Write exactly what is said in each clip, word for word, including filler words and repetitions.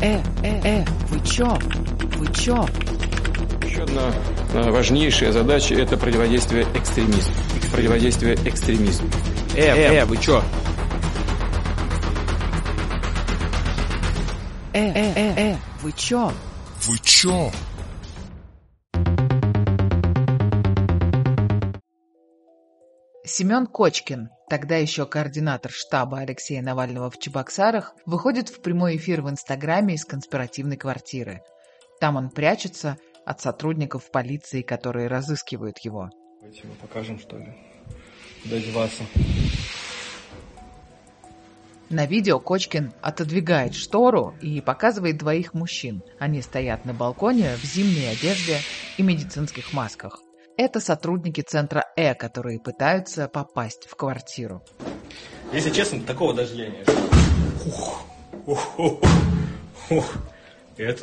Э, э, э, вы чё? Вы чё? Еще одна важнейшая задача – это противодействие экстремизму. Противодействие экстремизму. Э, э, э, вы чё? Э, э, э, э, вы чё? Вы чё? Семен Кочкин, тогда еще координатор штаба Алексея Навального в Чебоксарах, выходит в прямой эфир в Инстаграме из конспиративной квартиры. Там он прячется от сотрудников полиции, которые разыскивают его. Давайте мы покажем, что ли, куда деваться. На видео Кочкин отодвигает штору и показывает двоих мужчин. Они стоят на балконе в зимней одежде и медицинских масках. Это сотрудники центра Э, которые пытаются попасть в квартиру. Если честно, такого даже я не ожидал. Ух, ух, ух, ух. Это...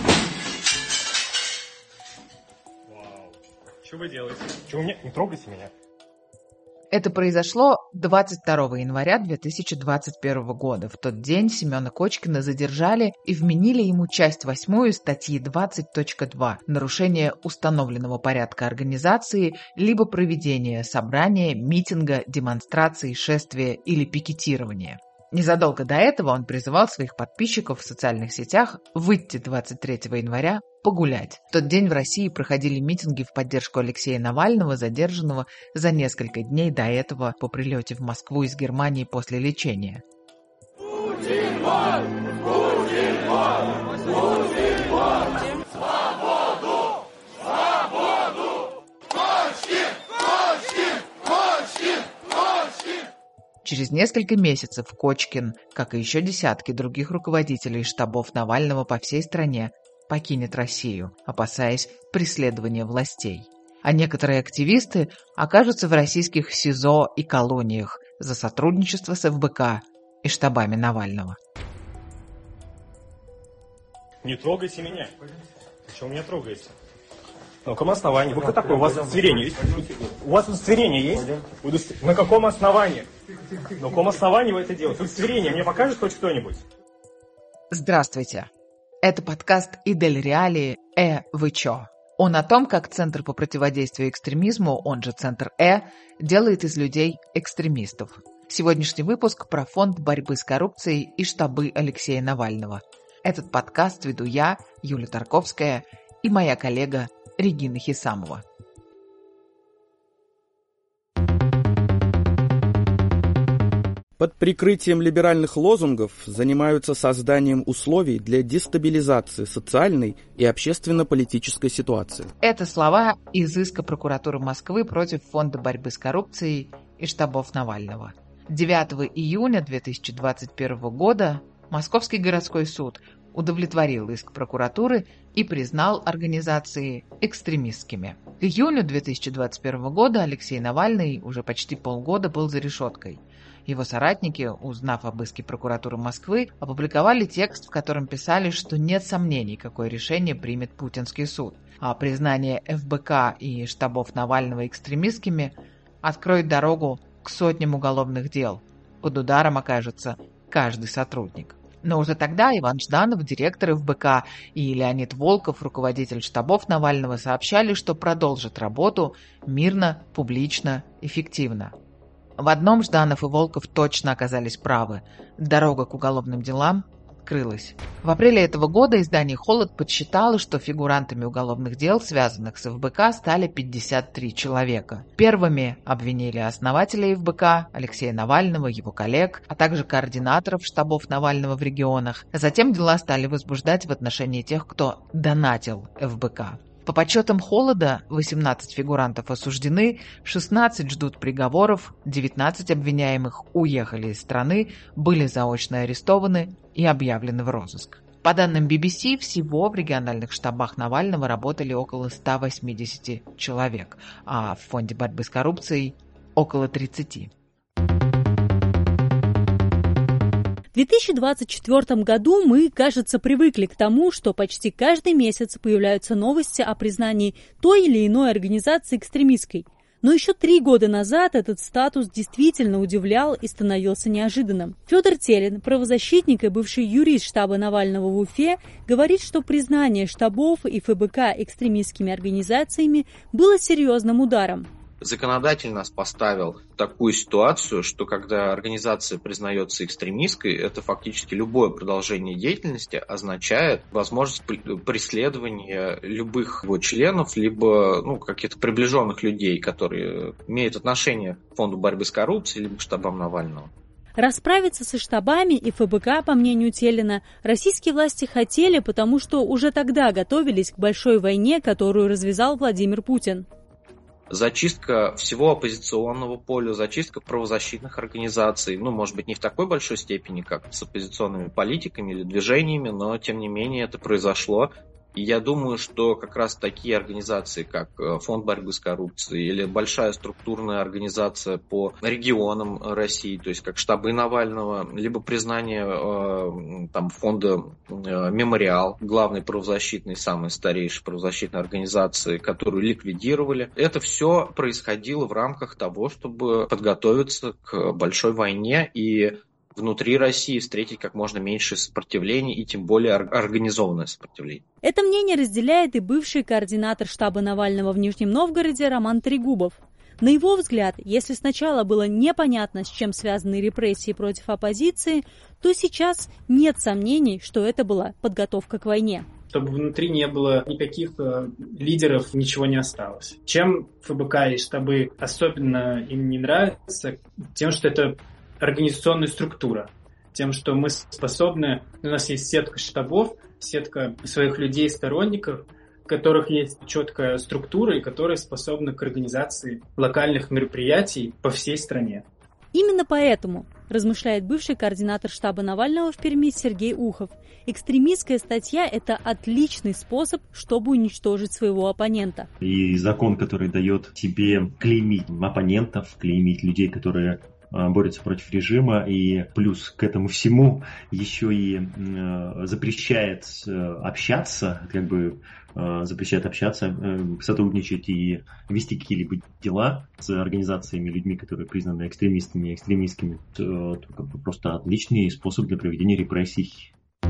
Вау. Что вы делаете? Что вы меня... Не трогайте меня. Это произошло двадцать второго января две тысячи двадцать первого года. В тот день Семена Кочкина задержали и вменили ему часть восьмую статьи двадцать точка два «Нарушение установленного порядка организации либо проведение собрания, митинга, демонстрации, шествия или пикетирования». Незадолго до этого он призывал своих подписчиков в социальных сетях выйти двадцать третьего января погулять. В тот день в России проходили митинги в поддержку Алексея Навального, задержанного за несколько дней до этого по прилете в Москву из Германии после лечения. Путин вон! Путин вон! Путин вон! Свободу! Свободу! Кочкин! Кочкин! Кочкин! Кочкин! Через несколько месяцев Кочкин, как и еще десятки других руководителей штабов Навального по всей стране, покинет Россию, опасаясь преследования властей. А некоторые активисты окажутся в российских СИЗО и колониях за сотрудничество с эф бэ ка и штабами Навального. Не трогайте меня. Почему меня трогаете? На каком основании? Вы кто такой? У вас удостоверение есть? У вас удостоверение есть? Удостов... На каком основании? На каком основании вы это делаете? Удостоверение мне покажет хоть кто-нибудь? Здравствуйте. Это подкаст «Идель Реалии. Э, вы чё?». Он о том, как Центр по противодействию экстремизму, он же Центр Э, делает из людей экстремистов. Сегодняшний выпуск про фонд борьбы с коррупцией и штабы Алексея Навального. Этот подкаст веду я, Юля Тарковская, и моя коллега Регина Хисамова. Под прикрытием либеральных лозунгов занимаются созданием условий для дестабилизации социальной и общественно-политической ситуации. Это слова из иска прокуратуры Москвы против Фонда борьбы с коррупцией и штабов Навального. девятого июня две тысячи двадцать первого года Московский городской суд удовлетворил иск прокуратуры и признал организации экстремистскими. К июню две тысячи двадцать первого года Алексей Навальный уже почти полгода был за решеткой. Его соратники, узнав об иске прокуратуры Москвы, опубликовали текст, в котором писали, что нет сомнений, какое решение примет путинский суд, а признание эф бэ ка и штабов Навального экстремистскими откроет дорогу к сотням уголовных дел. Под ударом окажется каждый сотрудник. Но уже тогда Иван Жданов, директор эф бэ ка, и Леонид Волков, руководитель штабов Навального, сообщали, что продолжат работу мирно, публично, эффективно. В одном Жданов и Волков точно оказались правы. Дорога к уголовным делам открылась. В апреле этого года издание «Холод» подсчитало, что фигурантами уголовных дел, связанных с эф бэ ка, стали пятьдесят три человека. Первыми обвинили основателя эф бэ ка Алексея Навального, его коллег, а также координаторов штабов Навального в регионах. Затем дела стали возбуждать в отношении тех, кто донатил эф бэ ка. По подсчетам «Холода», восемнадцать фигурантов осуждены, шестнадцать ждут приговоров, девятнадцать обвиняемых уехали из страны, были заочно арестованы и объявлены в розыск. По данным би би си, всего в региональных штабах Навального работали около ста восьмидесяти человек, а в Фонде борьбы с коррупцией – около тридцати. В две тысячи двадцать четвёртом году мы, кажется, привыкли к тому, что почти каждый месяц появляются новости о признании той или иной организации экстремистской. Но еще три года назад этот статус действительно удивлял и становился неожиданным. Федор Телин, правозащитник и бывший юрист штаба Навального в Уфе, говорит, что признание штабов и эф бэ ка экстремистскими организациями было серьезным ударом. Законодатель нас поставил в такую ситуацию, что когда организация признается экстремистской, это фактически любое продолжение деятельности означает возможность преследования любых его членов, либо ну, каких-то приближенных людей, которые имеют отношение к фонду борьбы с коррупцией, либо к штабам Навального. Расправиться со штабами и эф бэ ка, по мнению Телина, российские власти хотели, потому что уже тогда готовились к большой войне, которую развязал Владимир Путин. Зачистка всего оппозиционного поля, зачистка правозащитных организаций, ну, может быть, не в такой большой степени, как с оппозиционными политиками или движениями, но, тем не менее, это произошло. И я думаю, что как раз такие организации, как Фонд борьбы с коррупцией или большая структурная организация по регионам России, то есть как штабы Навального, либо признание э, там, фонда э, «Мемориал», главной правозащитной, самой старейшей правозащитной организации, которую ликвидировали, это все происходило в рамках того, чтобы подготовиться к большой войне и внутри России встретить как можно меньше сопротивления и тем более организованное сопротивление. Это мнение разделяет и бывший координатор штаба Навального в Нижнем Новгороде Роман Трегубов. На его взгляд, если сначала было непонятно, с чем связаны репрессии против оппозиции, то сейчас нет сомнений, что это была подготовка к войне. Чтобы внутри не было никаких э, лидеров, ничего не осталось. Чем эф бэ ка и штабы особенно им не нравятся? Тем, что это организационная структура, тем, что мы способны, у нас есть сетка штабов, сетка своих людей, сторонников, у которых есть четкая структура и которые способны к организации локальных мероприятий по всей стране. Именно поэтому, размышляет бывший координатор штаба Навального в Перми Сергей Ухов, экстремистская статья – это отличный способ, чтобы уничтожить своего оппонента. И закон, который дает тебе клеймить оппонентов, клеймить людей, которые борются против режима, и плюс к этому всему еще и э, запрещает общаться, как бы э, запрещает общаться, э, сотрудничать и вести какие-либо дела с организациями, людьми, которые признаны экстремистами, экстремистскими. Это, это как бы просто отличный способ для проведения репрессий.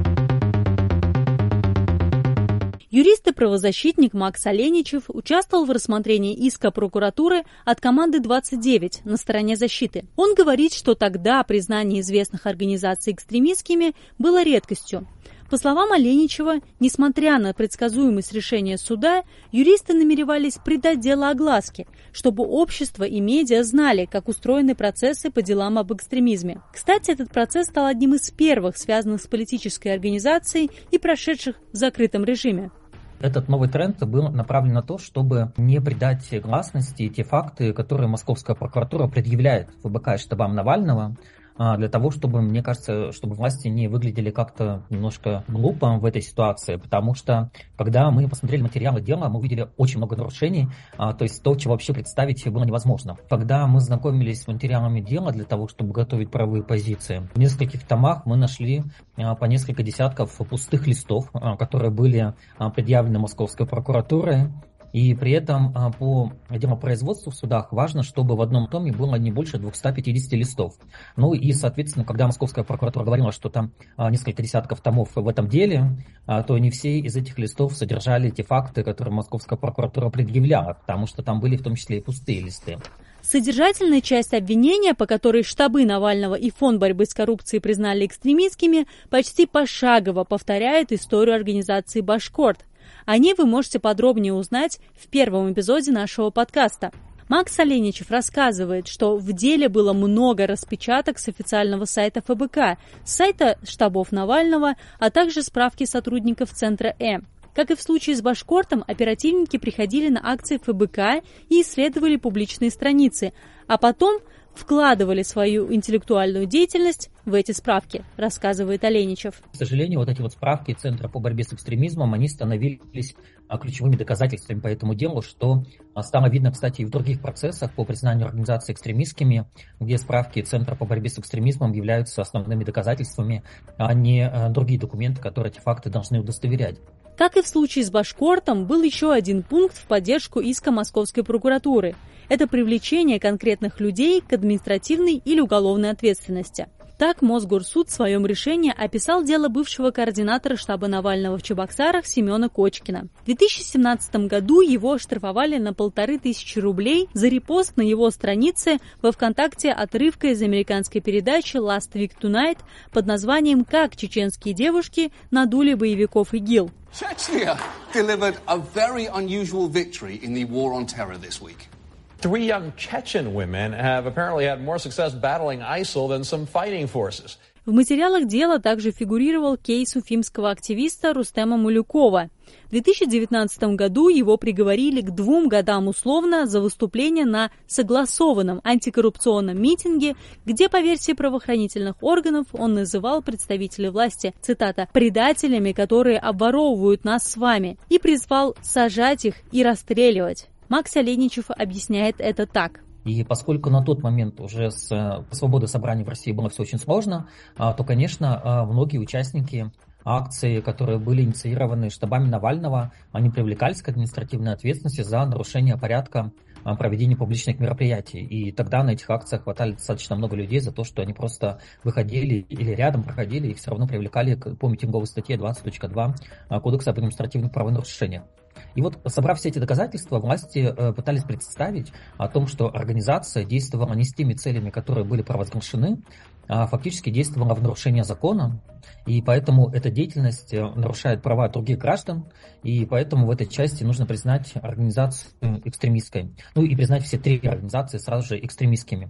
Юрист и правозащитник Макс Оленичев участвовал в рассмотрении иска прокуратуры от команды двадцать девять на стороне защиты. Он говорит, что тогда признание известных организаций экстремистскими было редкостью. По словам Оленичева, несмотря на предсказуемость решения суда, юристы намеревались придать дело огласке, чтобы общество и медиа знали, как устроены процессы по делам об экстремизме. Кстати, этот процесс стал одним из первых, связанных с политической организацией и прошедших в закрытом режиме. Этот новый тренд был направлен на то, чтобы не придать гласности те факты, которые московская прокуратура предъявляет эф бэ ка и штабам Навального, для того, чтобы, мне кажется, чтобы власти не выглядели как-то немножко глупо в этой ситуации, потому что, когда мы посмотрели материалы дела, мы увидели очень много нарушений, то есть то, чего вообще представить было невозможно. Когда мы знакомились с материалами дела для того, чтобы готовить правовые позиции, в нескольких томах мы нашли по несколько десятков пустых листов, которые были предъявлены московской прокуратурой. И при этом по делопроизводству в судах важно, чтобы в одном томе было не больше двухсот пятидесяти листов. Ну и, соответственно, когда московская прокуратура говорила, что там несколько десятков томов в этом деле, то не все из этих листов содержали те факты, которые московская прокуратура предъявляла, потому что там были в том числе и пустые листы. Содержательная часть обвинения, по которой штабы Навального и Фонд борьбы с коррупцией признали экстремистскими, почти пошагово повторяет историю организации «Башкорт». О ней вы можете подробнее узнать в первом эпизоде нашего подкаста. Макс Оленичев рассказывает, что в деле было много распечаток с официального сайта эф бэ ка, с сайта штабов Навального, а также справки сотрудников Центра Э. Как и в случае с «Башкортом», оперативники приходили на акции эф бэ ка и исследовали публичные страницы, а потом вкладывали свою интеллектуальную деятельность в эти справки, рассказывает Оленичев. К сожалению, вот эти вот справки Центра по борьбе с экстремизмом, они становились ключевыми доказательствами по этому делу, что стало видно, кстати, и в других процессах по признанию организаций экстремистскими, где справки Центра по борьбе с экстремизмом являются основными доказательствами, а не другие документы, которые эти факты должны удостоверять. Как и в случае с Башкортом, был еще один пункт в поддержку иска Московской прокуратуры. Это привлечение конкретных людей к административной или уголовной ответственности. Так Мосгорсуд в своем решении описал дело бывшего координатора штаба Навального в Чебоксарах Семена Кочкина. В две тысячи семнадцатом году его оштрафовали на полторы тысячи рублей за репост на его странице во ВКонтакте отрывка из американской передачи Last Week Tonight под названием «Как чеченские девушки надули боевиков ИГИЛ». Chechnya delivered a very unusual victory in the war on terror this week. Three young Chechen women have apparently had more success battling ISIL than some fighting forces. В материалах дела также фигурировал кейс уфимского активиста Рустема Малюкова. В две тысячи девятнадцатом году его приговорили к двум годам условно за выступление на согласованном антикоррупционном митинге, где, по версии правоохранительных органов, он называл представителей власти, цитата, «предателями, которые обворовывают нас с вами», и призвал сажать их и расстреливать. Макс Оленичев объясняет это так. И поскольку на тот момент уже с свободой собраний в России было все очень сложно, то, конечно, многие участники акции, которые были инициированы штабами Навального, они привлекались к административной ответственности за нарушение порядка проведения публичных мероприятий. И тогда на этих акциях хватали достаточно много людей за то, что они просто выходили или рядом проходили и все равно привлекали по митинговой статье двадцать точка два Кодекса об административных правонарушениях. И вот, собрав все эти доказательства, власти пытались представить о том, что организация действовала не с теми целями, которые были провозглашены, а фактически действовала в нарушение закона, и поэтому эта деятельность нарушает права других граждан, и поэтому в этой части нужно признать организацию экстремистской. Ну и признать все три организации сразу же экстремистскими.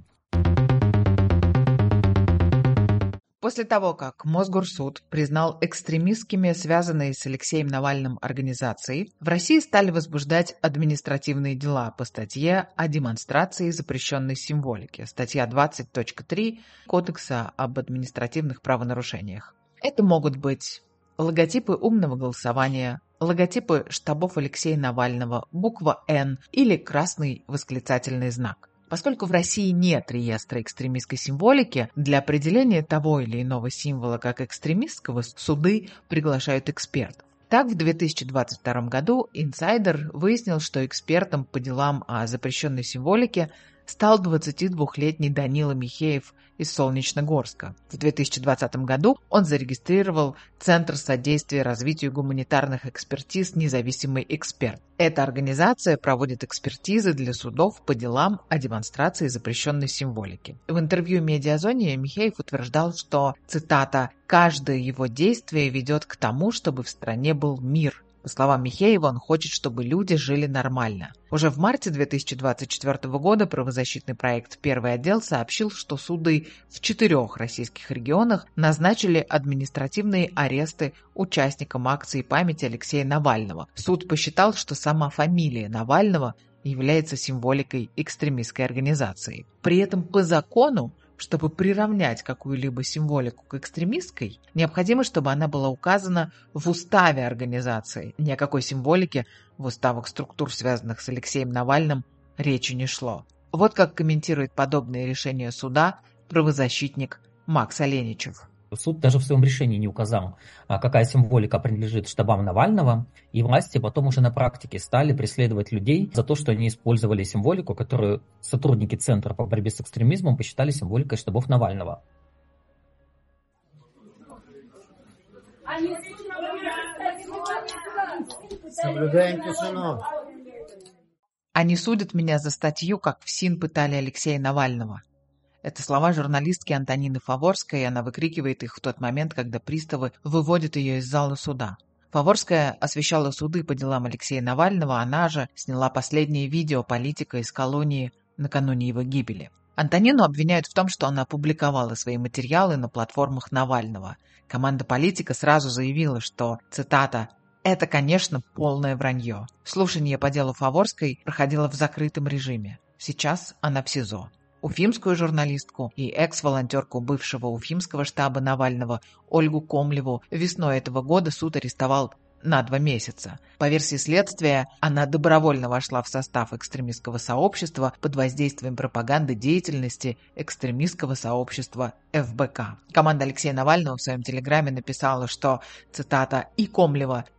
После того, как Мосгорсуд признал экстремистскими связанные с Алексеем Навальным организации, в России стали возбуждать административные дела по статье о демонстрации запрещенной символики, статья двадцать точка три Кодекса об административных правонарушениях. Это могут быть логотипы умного голосования, логотипы штабов Алексея Навального, буква «Н» или красный восклицательный знак. Поскольку в России нет реестра экстремистской символики, для определения того или иного символа как экстремистского суды приглашают экспертов. Так, в две тысячи двадцать втором году инсайдер выяснил, что экспертом по делам о запрещенной символике стал двадцатидвухлетний Данила Михеев из Солнечногорска. В две тысячи двадцатом году он зарегистрировал Центр содействия развитию гуманитарных экспертиз «Независимый эксперт». Эта организация проводит экспертизы для судов по делам о демонстрации запрещенной символики. В интервью «Медиазоне» Михеев утверждал, что, цитата, «каждое его действие ведет к тому, чтобы в стране был мир». По словам Михеева, он хочет, чтобы люди жили нормально. Уже в марте две тысячи двадцать четвёртого года правозащитный проект «Первый отдел» сообщил, что суды в четырех российских регионах назначили административные аресты участникам акции памяти Алексея Навального. Суд посчитал, что сама фамилия Навального является символикой экстремистской организации. При этом по закону, чтобы приравнять какую-либо символику к экстремистской, необходимо, чтобы она была указана в уставе организации. Ни о какой символике в уставах структур, связанных с Алексеем Навальным, речи не шло. Вот как комментирует подобные решения суда правозащитник Макс Оленичев. Суд даже в своем решении не указал, какая символика принадлежит штабам Навального, и власти потом уже на практике стали преследовать людей за то, что они использовали символику, которую сотрудники Центра по борьбе с экстремизмом посчитали символикой штабов Навального. Соблюдаем тишину. Они судят меня за статью, как в СИН пытали Алексея Навального. Это слова журналистки Антонины Фаворской, и она выкрикивает их в тот момент, когда приставы выводят ее из зала суда. Фаворская освещала суды по делам Алексея Навального, она же сняла последнее видео политика из колонии накануне его гибели. Антонину обвиняют в том, что она опубликовала свои материалы на платформах Навального. Команда политика сразу заявила, что, цитата, «это, конечно, полное вранье». Слушание по делу Фаворской проходило в закрытом режиме. Сейчас она в СИЗО. Уфимскую журналистку и экс-волонтерку бывшего уфимского штаба Навального Ольгу Комлеву весной этого года суд арестовал на два месяца. По версии следствия, она добровольно вошла в состав экстремистского сообщества под воздействием пропаганды деятельности экстремистского сообщества эф бэ ка. Команда Алексея Навального в своем телеграме написала, что, цитата, «и Комлева,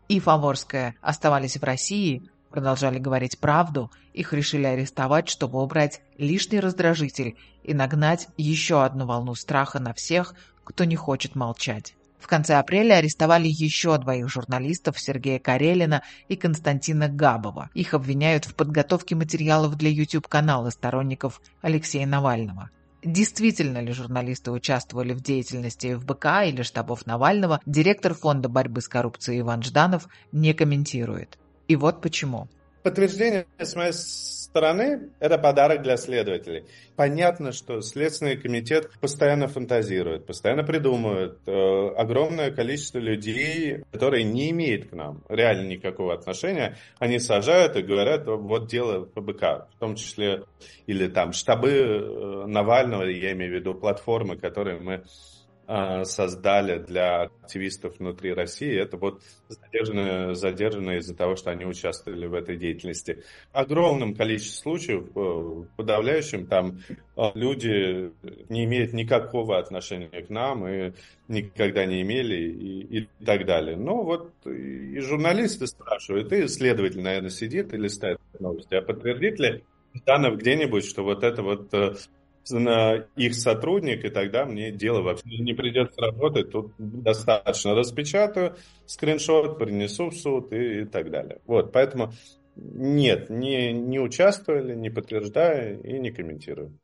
и Фаворская оставались в России, продолжали говорить правду, их решили арестовать, чтобы убрать лишний раздражитель и нагнать еще одну волну страха на всех, кто не хочет молчать. В конце апреля арестовали еще двоих журналистов, Сергея Карелина и Константина Габова. Их обвиняют в подготовке материалов для YouTube-канала сторонников Алексея Навального. Действительно ли журналисты участвовали в деятельности эф бэ ка или штабов Навального, директор Фонда борьбы с коррупцией Иван Жданов не комментирует. И вот почему. Подтверждение с моей стороны – это подарок для следователей. Понятно, что Следственный комитет постоянно фантазирует, постоянно придумывает. Э, огромное количество людей, которые не имеют к нам реально никакого отношения, они сажают и говорят, вот дело эф бэ ка, в том числе или там штабы Навального, я имею в виду платформы, которые мы создали для активистов внутри России, это вот задержанные, задержанные из-за того, что они участвовали в этой деятельности. Огромном количестве случаев, в подавляющем, там люди не имеют никакого отношения к нам и никогда не имели и, и так далее. Но вот и журналисты спрашивают, и следователь, наверное, сидит и листает новости, а подтвердит ли Жданов где-нибудь, что вот это вот на их сотрудник, и тогда мне дело вообще не придется работать. Тут достаточно распечатаю, скриншот, принесу в суд и, и так далее. Вот, поэтому нет, не, не участвовали, не подтверждаю и не комментирую.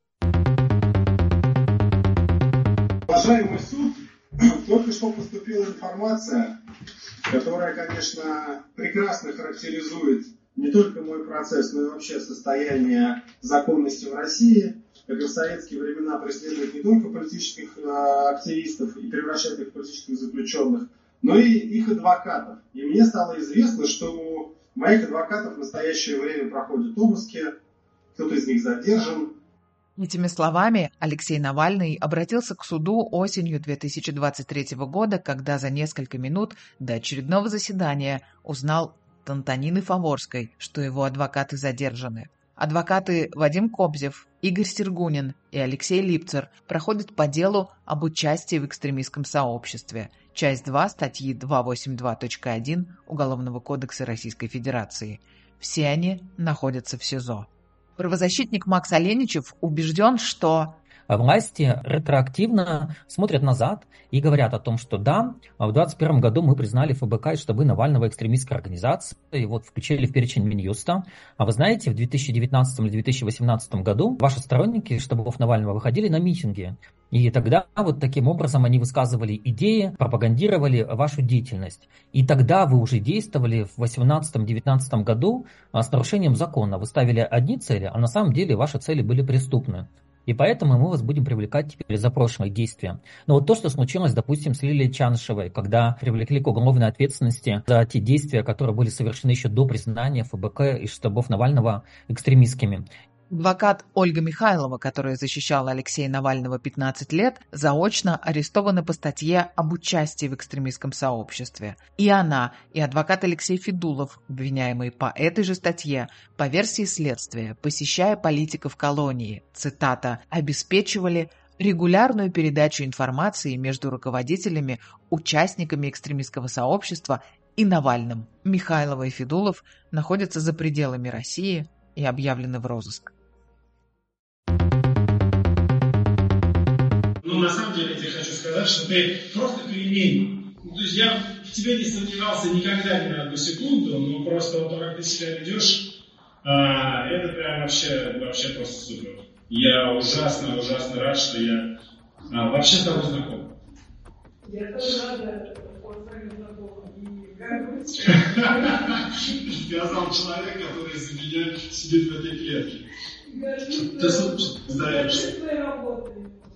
Уважаемый суд, только что поступила информация, которая, конечно, прекрасно характеризует не только мой процесс, но и вообще состояние законности в России. Как и в советские времена преследует не только политических э, активистов и превращает их в политических заключенных, но и их адвокатов. И мне стало известно, что у моих адвокатов в настоящее время проходят обыски, кто-то из них задержан. Этими словами Алексей Навальный обратился к суду осенью две тысячи двадцать третьего года, когда за несколько минут до очередного заседания узнал от Антонины Фаворской, что его адвокаты задержаны. Адвокаты Вадим Кобзев, Игорь Сергунин и Алексей Липцер проходят по делу об участии в экстремистском сообществе. Часть два статьи двести восемьдесят два точка один Уголовного кодекса Российской Федерации. Все они находятся в СИЗО. Правозащитник Макс Оленичев убежден, что власти ретроактивно смотрят назад и говорят о том, что да, в двадцать первом году мы признали эф бэ ка и штабы Навального экстремистской организацией, и вот включили в перечень Минюста. А вы знаете, в две тысячи девятнадцатом или две тысячи восемнадцатом году ваши сторонники штабов Навального выходили на митинги. И тогда вот таким образом они высказывали идеи, пропагандировали вашу деятельность. И тогда вы уже действовали в восемнадцатом-девятнадцатом году с нарушением закона. Вы ставили одни цели, а на самом деле ваши цели были преступны. И поэтому мы вас будем привлекать теперь за прошлые действия. Но вот то, что случилось, допустим, с Лилией Чанышевой, когда привлекли к уголовной ответственности за те действия, которые были совершены еще до признания эф бэ ка и штабов Навального экстремистскими. Адвокат Ольга Михайлова, которая защищала Алексея Навального пятнадцать лет, заочно арестована по статье об участии в экстремистском сообществе. И она, и адвокат Алексей Федулов, обвиняемые по этой же статье, по версии следствия, посещая политиков колонии, цитата, обеспечивали регулярную передачу информации между руководителями, участниками экстремистского сообщества и Навальным. Михайлова и Федулов находятся за пределами России и объявлены в розыск. Ну, на самом деле, я тебе хочу сказать, что ты просто кремень. Ну, то есть я в тебе не сомневался никогда ни на одну секунду, но просто вот то, как ты себя ведешь, а, это прям вообще, вообще просто супер. Я ужасно, ужасно рад, что я а, вообще с тобой знаком. Я тоже рада, что с вами знаком. И горжусь. Сказал человек, который за меня сидит в этой клетке. Ты горжусь твоей работой.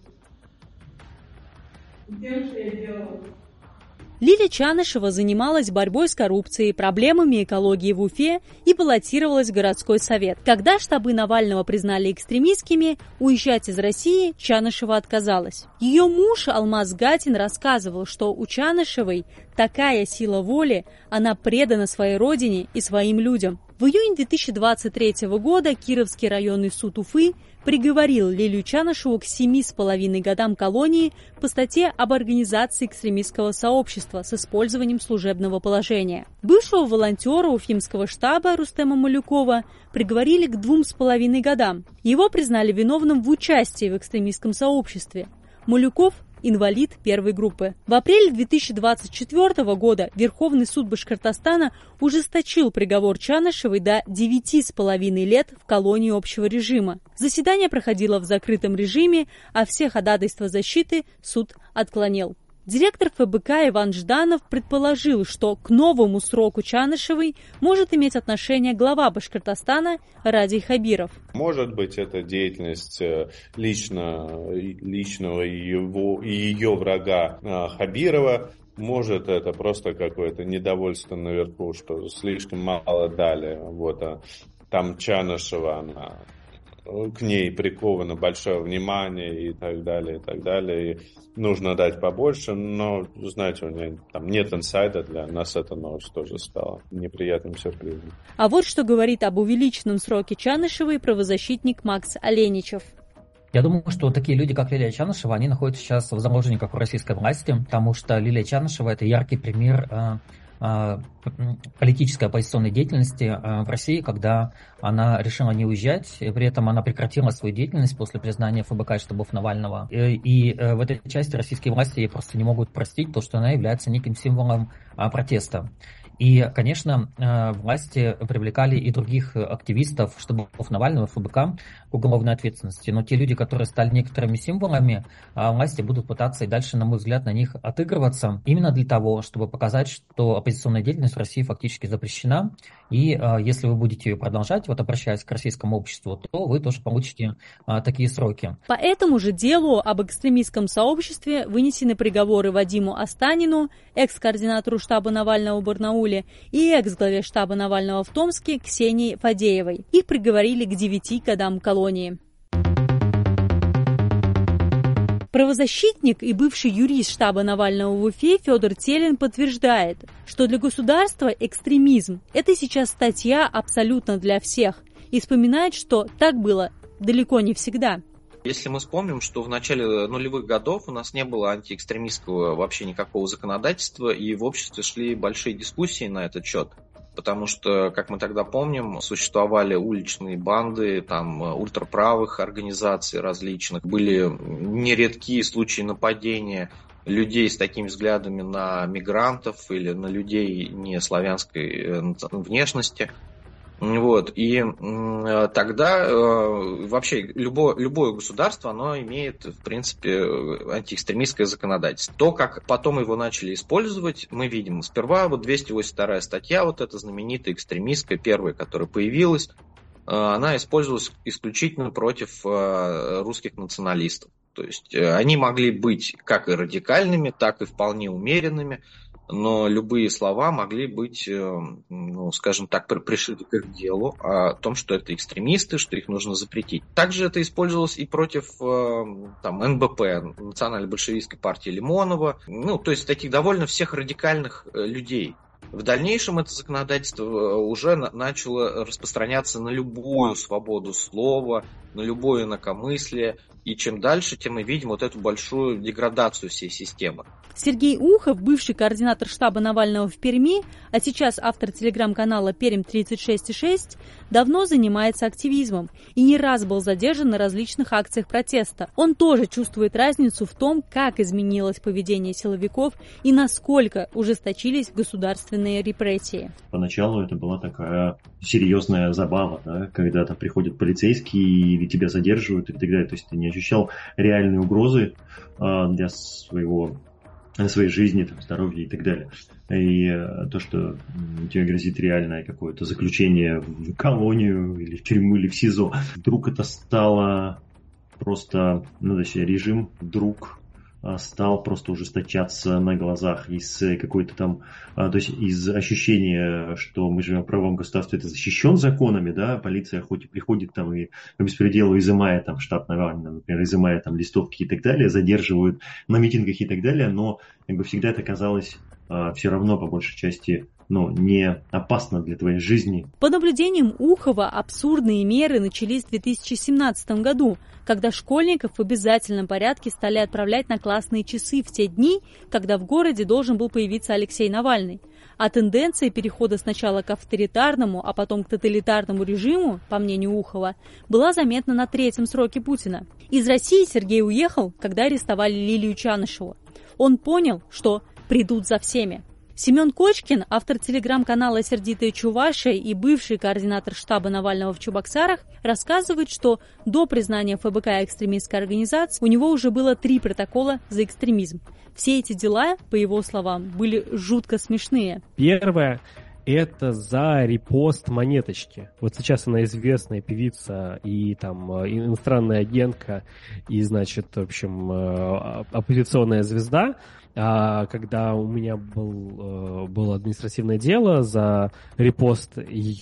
Тем, что я делала. Лилия Чанышева занималась борьбой с коррупцией, проблемами экологии в Уфе и баллотировалась в городской совет. Когда штабы Навального признали экстремистскими, уезжать из России Чанышева отказалась. Ее муж Алмаз Гатин рассказывал, что у Чанышевой такая сила воли, она предана своей родине и своим людям. В июне две тысячи двадцать третьего года Кировский районный суд Уфы приговорил Лилию Чанышеву к семи с половиной годам колонии по статье об организации экстремистского сообщества с использованием служебного положения. Бывшего волонтера Уфимского штаба Рустема Малюкова приговорили к двум с половиной годам. Его признали виновным в участии в экстремистском сообществе. Малюков – инвалид первой группы. В апреле две тысячи двадцать четвёртого года Верховный суд Башкортостана ужесточил приговор Чанышевой до девяти с половиной лет в колонии общего режима. Заседание проходило в закрытом режиме, а все ходатайства защиты суд отклонил. Директор эф бэ ка Иван Жданов предположил, что к новому сроку Чанышевой может иметь отношение глава Башкортостана Радий Хабиров. Может быть, это деятельность лично, личного его, и ее врага Хабирова. Может, это просто какое-то недовольство наверху, что слишком мало дали. Вот, а там Чанышева, она... к ней приковано большое внимание и так далее, и так далее. И нужно дать побольше, но, знаете, у меня там нет инсайда, для нас эта новость тоже стала неприятным сюрпризом. А вот что говорит об увеличенном сроке Чанышевой правозащитник Макс Оленичев. Я думаю, что такие люди, как Лилия Чанышева, они находятся сейчас в заложниках у российской власти, потому что Лилия Чанышева – это яркий пример политической оппозиционной деятельности в России, когда она решила не уезжать, и при этом она прекратила свою деятельность после признания эф бэ ка и штабов Навального. И, и в этой части российские власти ей просто не могут простить то, что она является неким символом протеста. И, конечно, власти привлекали и других активистов штабов Навального, эф бэ ка к уголовной ответственности. Но те люди, которые стали некоторыми символами, власти будут пытаться и дальше, на мой взгляд, на них отыгрываться именно для того, чтобы показать, что оппозиционная деятельность в России фактически запрещена. И если вы будете ее продолжать, вот обращаясь к российскому обществу, то вы тоже получите такие сроки. По этому же делу об экстремистском сообществе вынесены приговоры Вадиму Астанину, экс-координатору штаба Навального в Барнауле, и экс-главе штаба Навального в Томске Ксении Фадеевой. Их приговорили к девяти годам колонии. Правозащитник и бывший юрист штаба Навального в Уфе Федор Телин подтверждает, что для государства экстремизм – это сейчас статья абсолютно для всех, и вспоминает, что так было далеко не всегда. Если мы вспомним, что в начале нулевых годов у нас не было антиэкстремистского вообще никакого законодательства, и в обществе шли большие дискуссии на этот счет. Потому что, как мы тогда помним, существовали уличные банды, там, ультраправых организаций различных. Были нередкие случаи нападения людей с такими взглядами на мигрантов или на людей не славянской внешности. Вот. И э, тогда э, вообще любое, любое государство, оно имеет, в принципе, антиэкстремистское законодательство. То, как потом его начали использовать, мы видим. Сперва вот двести восемьдесят вторая статья, вот эта знаменитая экстремистская, первая, которая появилась, э, она использовалась исключительно против э, русских националистов. То есть э, они могли быть как и радикальными, так и вполне умеренными, но любые слова могли быть, ну, скажем так, пришиты к их делу о том, что это экстремисты, что их нужно запретить. Также это использовалось и против там, эн бэ пэ, Национально-большевистской партии Лимонова, ну, то есть таких довольно всех радикальных людей. В дальнейшем это законодательство уже начало распространяться на любую свободу слова, на любое инакомыслие, и чем дальше, тем мы видим вот эту большую деградацию всей системы. Сергей Ухов, бывший координатор штаба Навального в Перми, а сейчас автор телеграм-канала Пермь тридцать шесть и шесть, давно занимается активизмом и не раз был задержан на различных акциях протеста. Он тоже чувствует разницу в том, как изменилось поведение силовиков и насколько ужесточились государственные репрессии. Поначалу это была такая серьезная забава, да, когда там приходят полицейские и тебя задерживают и так далее. То есть ты не ощущал реальной угрозы а, для своего своей жизни, там, здоровья и так далее. И э, то, что тебе грозит реальное какое-то заключение в колонию или в тюрьму, или в СИЗО, вдруг это стало просто, ну, точнее, режим вдруг стал просто ужесточаться на глазах из какой-то там, то есть из ощущения, что мы живем в правовом государстве, это защищен законами, да, полиция хоть и приходит там и по беспределу изымая там штат Навального, например, изымая там листовки и так далее, задерживают на митингах и так далее, но как бы всегда это казалось а, все равно по большей части ну, не опасно для твоей жизни. По наблюдениям Ухова, абсурдные меры начались в две тысячи семнадцатом году, когда школьников в обязательном порядке стали отправлять на классные часы в те дни, когда в городе должен был появиться Алексей Навальный. А тенденция перехода сначала к авторитарному, а потом к тоталитарному режиму, по мнению Ухова, была заметна на третьем сроке Путина. Из России Сергей уехал, когда арестовали Лилию Чанышеву. Он понял, что придут за всеми. Семен Кочкин, автор телеграм-канала «Сердитая Чувашия» и бывший координатор штаба Навального в Чебоксарах, рассказывает, что до признания ФБК экстремистской организацией у него уже было три протокола за экстремизм. Все эти дела, по его словам, были жутко смешные. Первое – это за репост монеточки. Вот сейчас она известная певица и там иностранная агентка и, значит, в общем, оппозиционная звезда. А когда у меня был, было административное дело за репост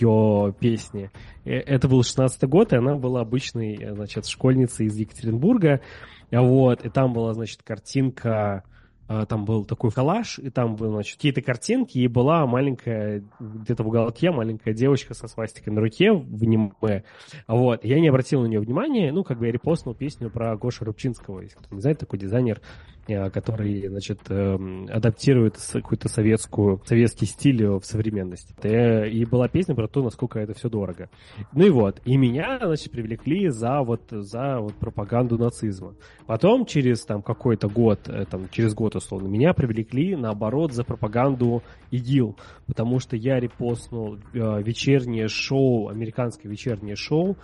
ее песни, это был шестнадцатый год, и она была обычной, значит, школьницей из Екатеринбурга, вот, и там была, значит, картинка, там был такой коллаж, и там были, значит, какие-то картинки, и была маленькая, где-то в уголке, маленькая девочка со свастикой на руке в аниме. Вот. Я не обратил на нее внимания, ну, как бы я репостнул песню про Гошу Рубчинского, если кто не знает, такой дизайнер, который, значит, адаптирует какую-то советскую, советский стиль в современность. И была песня про то, насколько это все дорого. Ну и вот. И меня, значит, привлекли за вот, за вот пропаганду нацизма. Потом через там какой-то год, там, через год, условно, меня привлекли, наоборот, за пропаганду ИГИЛ. Потому что я репостнул вечернее шоу, американское вечернее шоу,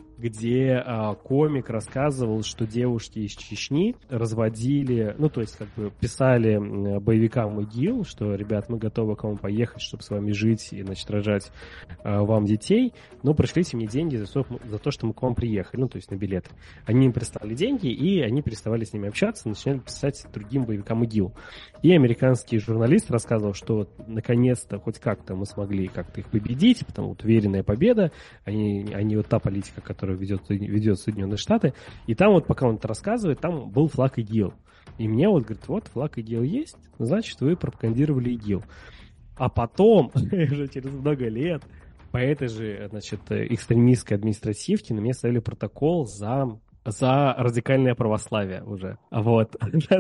где а, комик рассказывал, что девушки из Чечни разводили, ну, то есть, как бы, писали боевикам ИГИЛ, что, ребят, мы готовы к вам поехать, чтобы с вами жить и, значит, рожать а, вам детей, но пришлите мне деньги за то, за то, что мы к вам приехали, ну, то есть, на билеты. Они им прислали деньги, и они переставали с ними общаться, начинали писать другим боевикам ИГИЛ. И американский журналист рассказывал, что, наконец-то, хоть как-то мы смогли как-то их победить, потому вот уверенная победа, они, они вот та политика, которая ведет, ведет Соединенные Штаты, и там вот, пока он это рассказывает, там был флаг ИГИЛ. И мне вот говорит, вот, флаг ИГИЛ есть, значит, вы пропагандировали ИГИЛ. А потом, уже через много лет, по этой же, значит, экстремистской административке на меня ставили протокол за... за радикальное православие уже. Вот.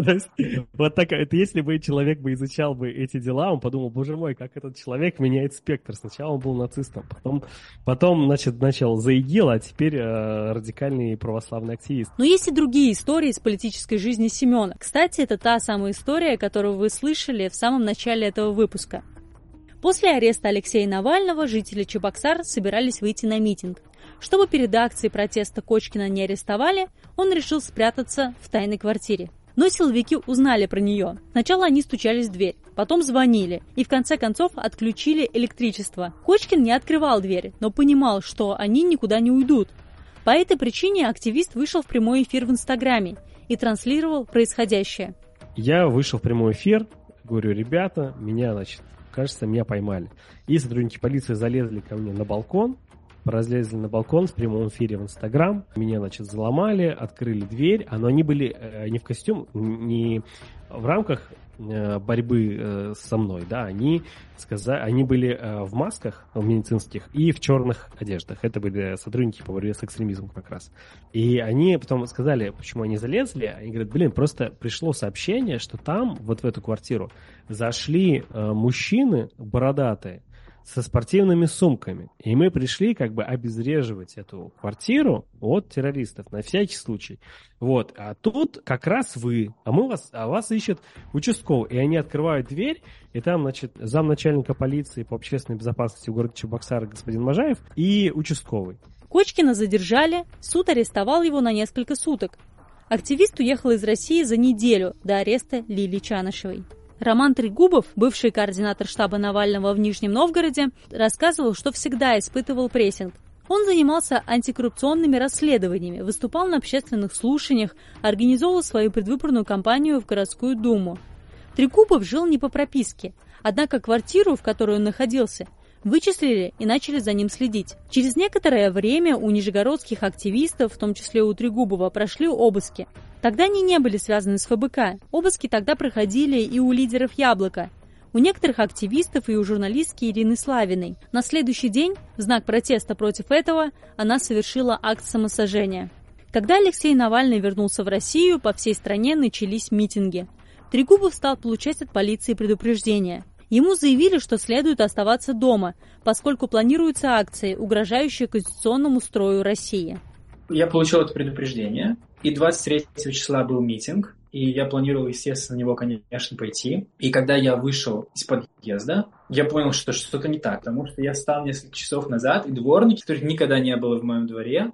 Вот так, это если бы человек бы изучал бы эти дела, он подумал, боже мой, как этот человек меняет спектр. Сначала он был нацистом, потом, потом значит, начал за ИГИЛ, а теперь э, радикальный православный активист. Но есть и другие истории из политической жизни Семена. Кстати, это та самая история, которую вы слышали в самом начале этого выпуска. После ареста Алексея Навального жители Чебоксар собирались выйти на митинг. Чтобы перед акцией протеста Кочкина не арестовали, он решил спрятаться в тайной квартире. Но силовики узнали про нее. Сначала они стучались в дверь, потом звонили и в конце концов отключили электричество. Кочкин не открывал дверь, но понимал, что они никуда не уйдут. По этой причине активист вышел в прямой эфир в Инстаграме и транслировал происходящее. Я вышел в прямой эфир, говорю, ребята, меня, значит, кажется, меня поймали. И сотрудники полиции залезли ко мне на балкон, разлезли на балкон в прямом эфире в Инстаграм. Меня, значит, заломали, открыли дверь. Но они были э, не в костюме, не в рамках э, борьбы э, со мной, да, они, сказали, они были э, в масках в медицинских и в черных одеждах. Это были сотрудники по борьбе с экстремизмом как раз. И они потом сказали, почему они залезли. Они говорят, блин, просто пришло сообщение, что там, вот в эту квартиру, зашли э, мужчины бородатые, со спортивными сумками. И мы пришли как бы обезвреживать эту квартиру от террористов, на всякий случай. Вот. А тут как раз вы, а мы вас, а вас ищет участковый. И они открывают дверь, и там, значит, замначальника полиции по общественной безопасности в городе Чебоксары господин Можаев и участковый. Кочкина задержали, суд арестовал его на несколько суток. Активист уехал из России за неделю до ареста Лилии Чанышевой. Роман Трегубов, бывший координатор штаба Навального в Нижнем Новгороде, рассказывал, что всегда испытывал прессинг. Он занимался антикоррупционными расследованиями, выступал на общественных слушаниях, организовывал свою предвыборную кампанию в городскую думу. Трегубов жил не по прописке, однако квартиру, в которой он находился, вычислили и начали за ним следить. Через некоторое время у нижегородских активистов, в том числе у Трегубова, прошли обыски. Тогда они не были связаны с ФБК. Обыски тогда проходили и у лидеров «Яблока». у некоторых активистов и у журналистки Ирины Славиной. На следующий день, в знак протеста против этого, она совершила акт самосожжения. Когда Алексей Навальный вернулся в Россию, по всей стране начались митинги. Трегубов стал получать от полиции предупреждения. Ему заявили, что следует оставаться дома, поскольку планируются акции, угрожающие конституционному строю России. Я получил это предупреждение, и двадцать третьего числа был митинг, и я планировал, естественно, на него, конечно, пойти. И когда я вышел из подъезда, я понял, что что-то не так, потому что я встал несколько часов назад, и дворники, которых никогда не было в моем дворе,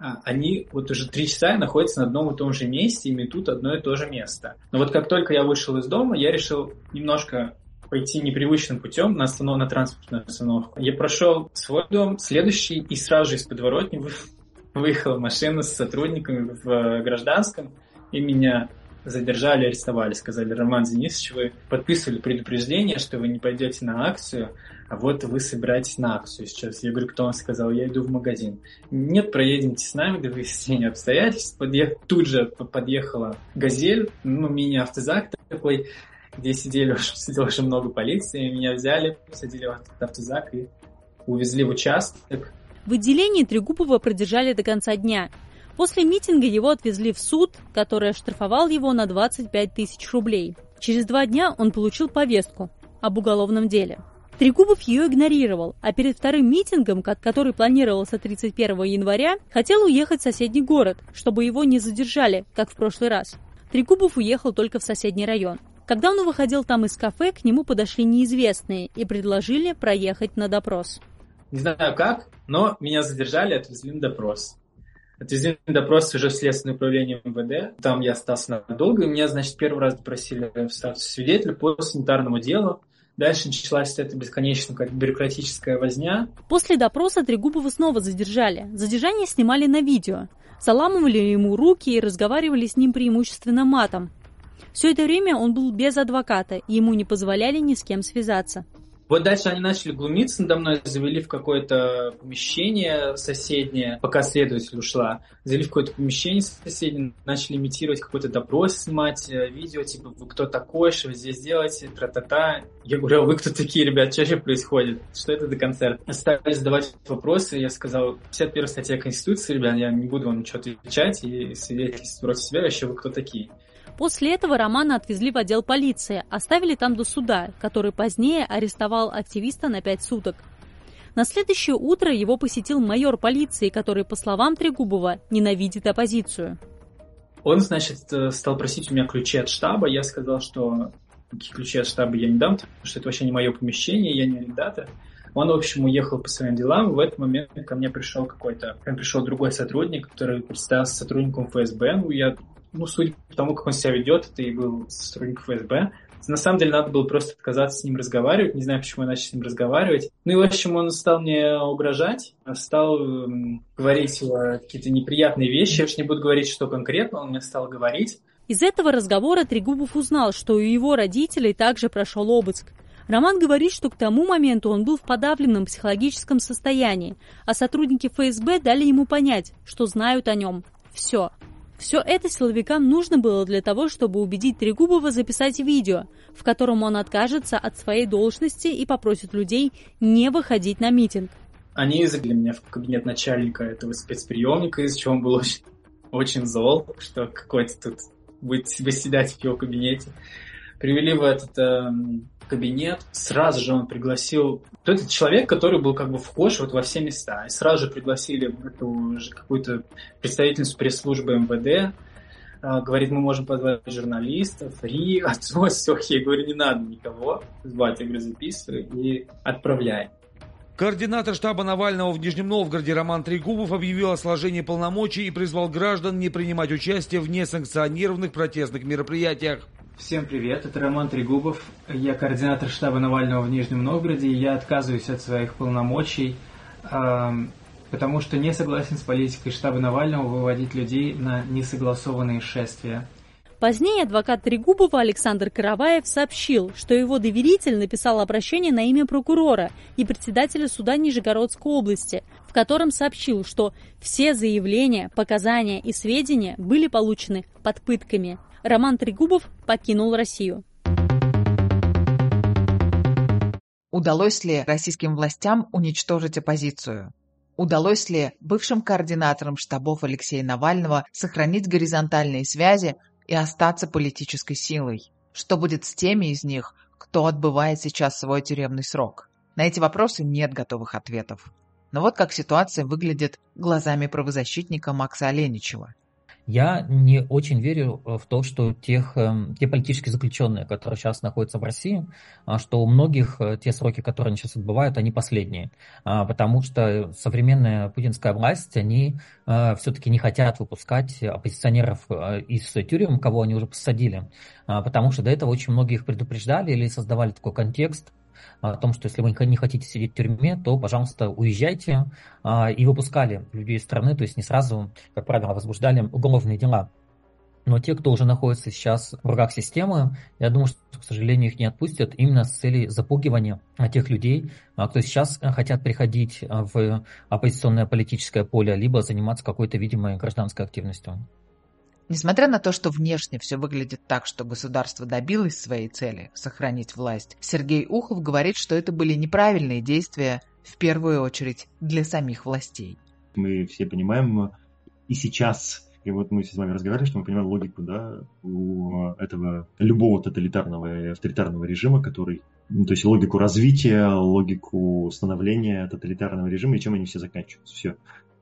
они вот уже три часа находятся на одном и том же месте и метут одно и то же место. Но вот как только я вышел из дома, я решил немножко пойти непривычным путем на, останов... на транспортную остановку. Я прошел свой дом, следующий, и сразу же из подворотни выехала машина с сотрудниками в гражданском, и меня задержали, арестовали. Сказали: Роман Денисович, вы подписывали предупреждение, что вы не пойдете на акцию, а вот вы собираетесь на акцию сейчас. Я говорю: кто вам сказал? Я иду в магазин. Нет, проедемте с нами до выяснения обстоятельств. Подъех... Тут же подъехала «Газель», ну, мини-автозак такой, где сидели уже, сидело уже много полиции. Меня взяли, посадили в автозак и увезли в участок. В отделении Трегубова продержали до конца дня. После митинга его отвезли в суд, который оштрафовал его на двадцать пять тысяч рублей. Через два дня он получил повестку об уголовном деле. Трегубов ее игнорировал, а перед вторым митингом, который планировался тридцать первого января, хотел уехать в соседний город, чтобы его не задержали, как в прошлый раз. Трегубов уехал только в соседний район. Когда он выходил там из кафе, к нему подошли неизвестные и предложили проехать на допрос. Не знаю как, но меня задержали, отвезли на допрос. Отвезли на допрос уже в Следственное управление эм вэ дэ. Там я остался надолго, и меня, значит, первый раз допросили в статусе свидетеля по санитарному делу. Дальше началась эта бесконечная как бюрократическая возня. После допроса Трегубова снова задержали. Задержание снимали на видео. Заламывали ему руки и разговаривали с ним преимущественно матом. Все это время он был без адвоката, и ему не позволяли ни с кем связаться. Вот дальше они начали глумиться надо мной, завели в какое-то помещение соседнее, пока следователь ушла. Завели в какое-то помещение соседнее, начали имитировать какой-то допрос, снимать видео, типа: вы кто такой, что вы здесь делаете, тра-та-та. Я говорю: а вы кто такие, ребят, что вообще происходит? Что это за концерт? Стали задавать вопросы, я сказал: пятьдесят первая статья Конституции, ребят, я не буду вам ничего отвечать и свидетельствовать против себя, вообще вы кто такие? После этого Романа отвезли в отдел полиции, оставили там до суда, который позднее арестовал активиста на пять суток. На следующее утро его посетил майор полиции, который, по словам Трегубова, ненавидит оппозицию. Он, значит, стал просить у меня ключи от штаба. Я сказал, что никакие ключи от штаба я не дам, потому что это вообще не мое помещение, я не арендатор. Он, в общем, уехал по своим делам. В этот момент ко мне пришел какой-то... Ко мне пришел другой сотрудник, который представился сотрудником эф эс бэ. Ну, я... Ну, судя по тому, как он себя ведет, это и был сотрудник эф эс бэ. На самом деле, надо было просто отказаться с ним разговаривать. Не знаю, почему я начал с ним разговаривать. Ну и, в общем, он стал мне угрожать, стал эм, говорить э, какие-то неприятные вещи. Я уж не буду говорить, что конкретно он мне стал говорить. Из этого разговора Трегубов узнал, что у его родителей также прошел обыск. Роман говорит, что к тому моменту он был в подавленном психологическом состоянии, а сотрудники эф эс бэ дали ему понять, что знают о нем все. Все это силовикам нужно было для того, чтобы убедить Трегубова записать видео, в котором он откажется от своей должности и попросит людей не выходить на митинг. Они завели меня в кабинет начальника этого спецприемника, из-за чего он был очень, очень зол, что какой-то тут будет выседать в его кабинете. Привели в этот э, кабинет, сразу же он пригласил... Этот человек, который был как бы вхож вот во все места. И сразу же пригласили эту какую-то представительницу пресс-службы эм вэ дэ. Э, говорит, мы можем позвать журналистов, РИ, отцов, все. Я говорю, не надо никого звать. Я говорю, записывай и отправляй. Координатор штаба Навального в Нижнем Новгороде Роман Трегубов объявил о сложении полномочий и призвал граждан не принимать участие в несанкционированных протестных мероприятиях. Всем привет, это Роман Трегубов, я координатор штаба Навального в Нижнем Новгороде, и я отказываюсь от своих полномочий, э, потому что не согласен с политикой штаба Навального выводить людей на несогласованные шествия. Позднее адвокат Трегубова Александр Караваев сообщил, что его доверитель написал обращение на имя прокурора и председателя суда Нижегородской области, в котором сообщил, что все заявления, показания и сведения были получены под пытками. Роман Трегубов покинул Россию. Удалось ли российским властям уничтожить оппозицию? Удалось ли бывшим координаторам штабов Алексея Навального сохранить горизонтальные связи и остаться политической силой? Что будет с теми из них, кто отбывает сейчас свой тюремный срок? На эти вопросы нет готовых ответов. Но вот как ситуация выглядит глазами правозащитника Макса Оленичева. Я не очень верю в то, что тех, те политические заключенные, которые сейчас находятся в России, что у многих те сроки, которые они сейчас отбывают, они последние. Потому что современная путинская власть, они все-таки не хотят выпускать оппозиционеров из тюрем, кого они уже посадили. Потому что до этого очень многие их предупреждали или создавали такой контекст о том, что если вы не хотите сидеть в тюрьме, то, пожалуйста, уезжайте, и выпускали людей из страны, то есть не сразу, как правило, возбуждали уголовные дела. Но те, кто уже находится сейчас в руках системы, я думаю, что, к сожалению, их не отпустят именно с целью запугивания тех людей, кто сейчас хотят приходить в оппозиционное политическое поле, либо заниматься какой-то видимой гражданской активностью. Несмотря на то, что внешне все выглядит так, что государство добилось своей цели – сохранить власть, Сергей Ухов говорит, что это были неправильные действия, в первую очередь, для самих властей. Мы все понимаем, и сейчас, и вот мы с вами разговаривали, что мы понимаем логику, да, у этого любого тоталитарного и авторитарного режима, который, ну, то есть логику развития, логику становления тоталитарного режима, и чем они все заканчиваются. Все.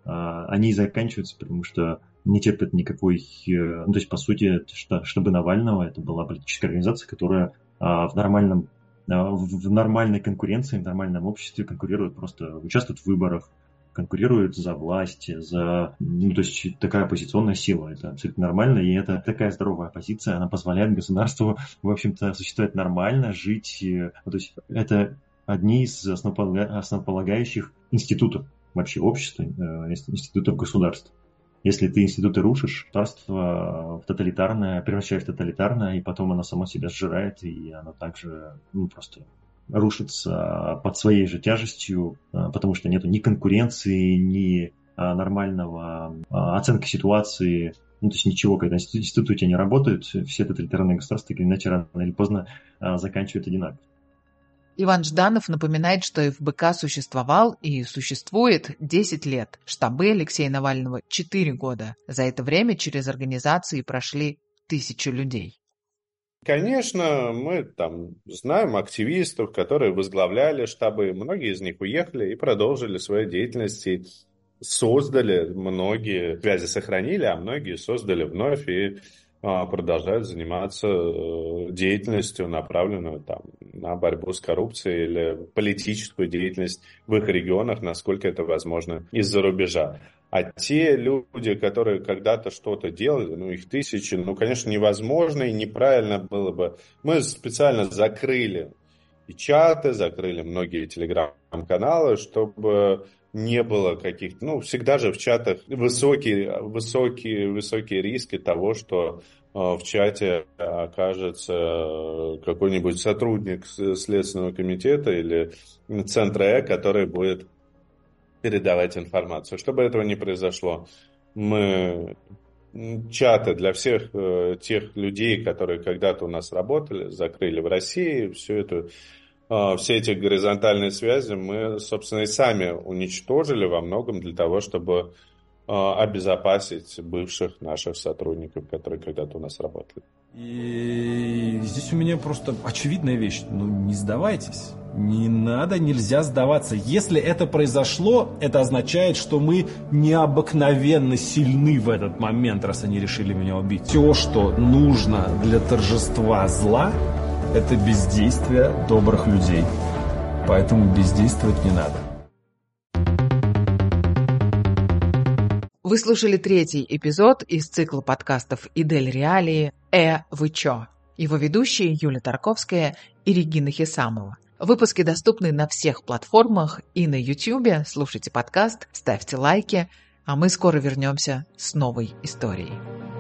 Они заканчиваются, потому что не терпят никакой... Ну, то есть, по сути, штабы Навального — это была политическая организация, которая в нормальном, в нормальной конкуренции, в нормальном обществе конкурирует, просто участвует в выборах, конкурирует за власть, за... Ну, то есть, такая оппозиционная сила. Это абсолютно нормально, и это такая здоровая оппозиция, она позволяет государству, в общем-то, существовать нормально, жить. Ну, то есть, это одни из основополагающих институтов вообще общества, институтов государства. Если ты институты рушишь, государство в тоталитарное, превращаешь в тоталитарное, и потом оно само себя сжирает, и оно также, ну, просто рушится под своей же тяжестью, потому что нету ни конкуренции, ни нормального оценки ситуации, ну, то есть ничего, когда институты у тебя не работают, все тоталитарные государства, иначе рано или поздно заканчивают одинаково. Иван Жданов напоминает, что эф бэ ка существовал и существует десять лет, штабы Алексея Навального – четыре года. За это время через организации прошли тысячи людей. Конечно, мы там знаем активистов, которые возглавляли штабы. Многие из них уехали и продолжили свою деятельность, и создали, многие связи сохранили, а многие создали вновь и продолжают заниматься деятельностью, направленную там, на борьбу с коррупцией или политическую деятельность в их регионах, насколько это возможно из-за рубежа. А те люди, которые когда-то что-то делали, ну их тысячи, ну, конечно, невозможно и неправильно было бы. Мы специально закрыли и чаты, закрыли многие телеграм-каналы, чтобы не было каких-то, ну, всегда же в чатах высокие, высокие, высокие риски того, что э, в чате окажется какой-нибудь сотрудник Следственного комитета или Центра Э, который будет передавать информацию. Чтобы этого не произошло, мы чаты для всех э, тех людей, которые когда-то у нас работали, закрыли в России, всю эту все эти горизонтальные связи мы, собственно, и сами уничтожили во многом для того, чтобы обезопасить бывших наших сотрудников, которые когда-то у нас работали. И здесь у меня просто очевидная вещь. Ну, не сдавайтесь. Не надо, нельзя сдаваться. Если это произошло, это означает, что мы необыкновенно сильны в этот момент, раз они решили меня убить. Все, что нужно для торжества зла, это бездействие добрых людей. Поэтому бездействовать не надо. Вы слушали третий эпизод из цикла подкастов «Идель Реалии. Э, вы чё?». Его ведущие Юлия Тарковская и Регина Хисамова. Выпуски доступны на всех платформах и на Ютьюбе. Слушайте подкаст, ставьте лайки, а мы скоро вернемся с новой историей.